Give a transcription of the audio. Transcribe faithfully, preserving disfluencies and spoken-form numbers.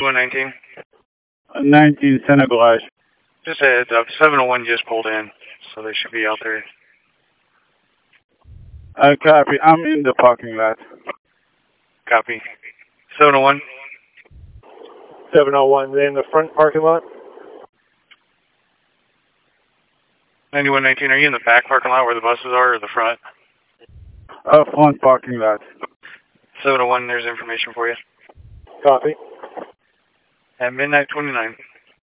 one nineteen. nineteen Center Garage. Just a heads up, seven oh one just pulled in, so they should be out there. I copy. I'm in the parking lot. Copy. seven oh one. seven oh one, in the front parking lot? ninety-one nineteen, are you in the back parking lot where the buses are, or the front? Uh, front parking lot. seven oh one, there's information for you. Copy. At midnight twenty-nine.